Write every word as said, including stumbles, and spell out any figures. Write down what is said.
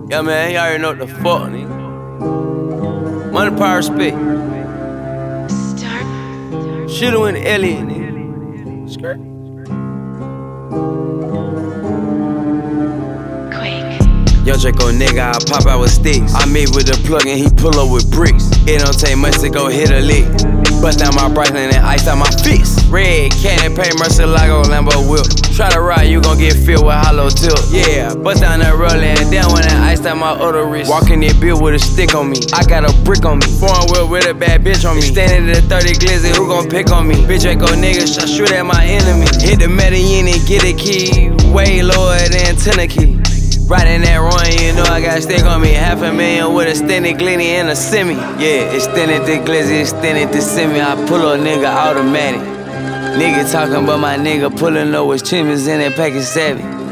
Yeah, man, you already know what the fuck, nigga. Money, power, respect. Shoulda went to Elliot, nigga. Skirt. Young Draco nigga, I pop out with sticks. I meet with the plug and he pull up with bricks. It don't take much to go hit a lick. Bust down my Breitling and ice out my fist. Red cannon, paint Murcielago, Lambo whip. Try to ride, you gon' get filled with hollow tilt. Yeah, bust down that rollin', down when that ice out my other wrist. Walking that bill with a stick on me. I got a brick on me. Foreign wheel with a bad bitch on me. Standing at the thirty glizzy, who gon' pick on me? Bitch Draco nigga, I shoot at my enemy. Hit the Medellin and get a key. Way lower than Tennessee. Riding that run, you know I got a stick on me. Half a million with a extended glizzy and a semi. Yeah, extended the glizzy, extended the semi. I pull a nigga automatic. Nigga talking about my nigga pulling up with chimneys in that package savvy.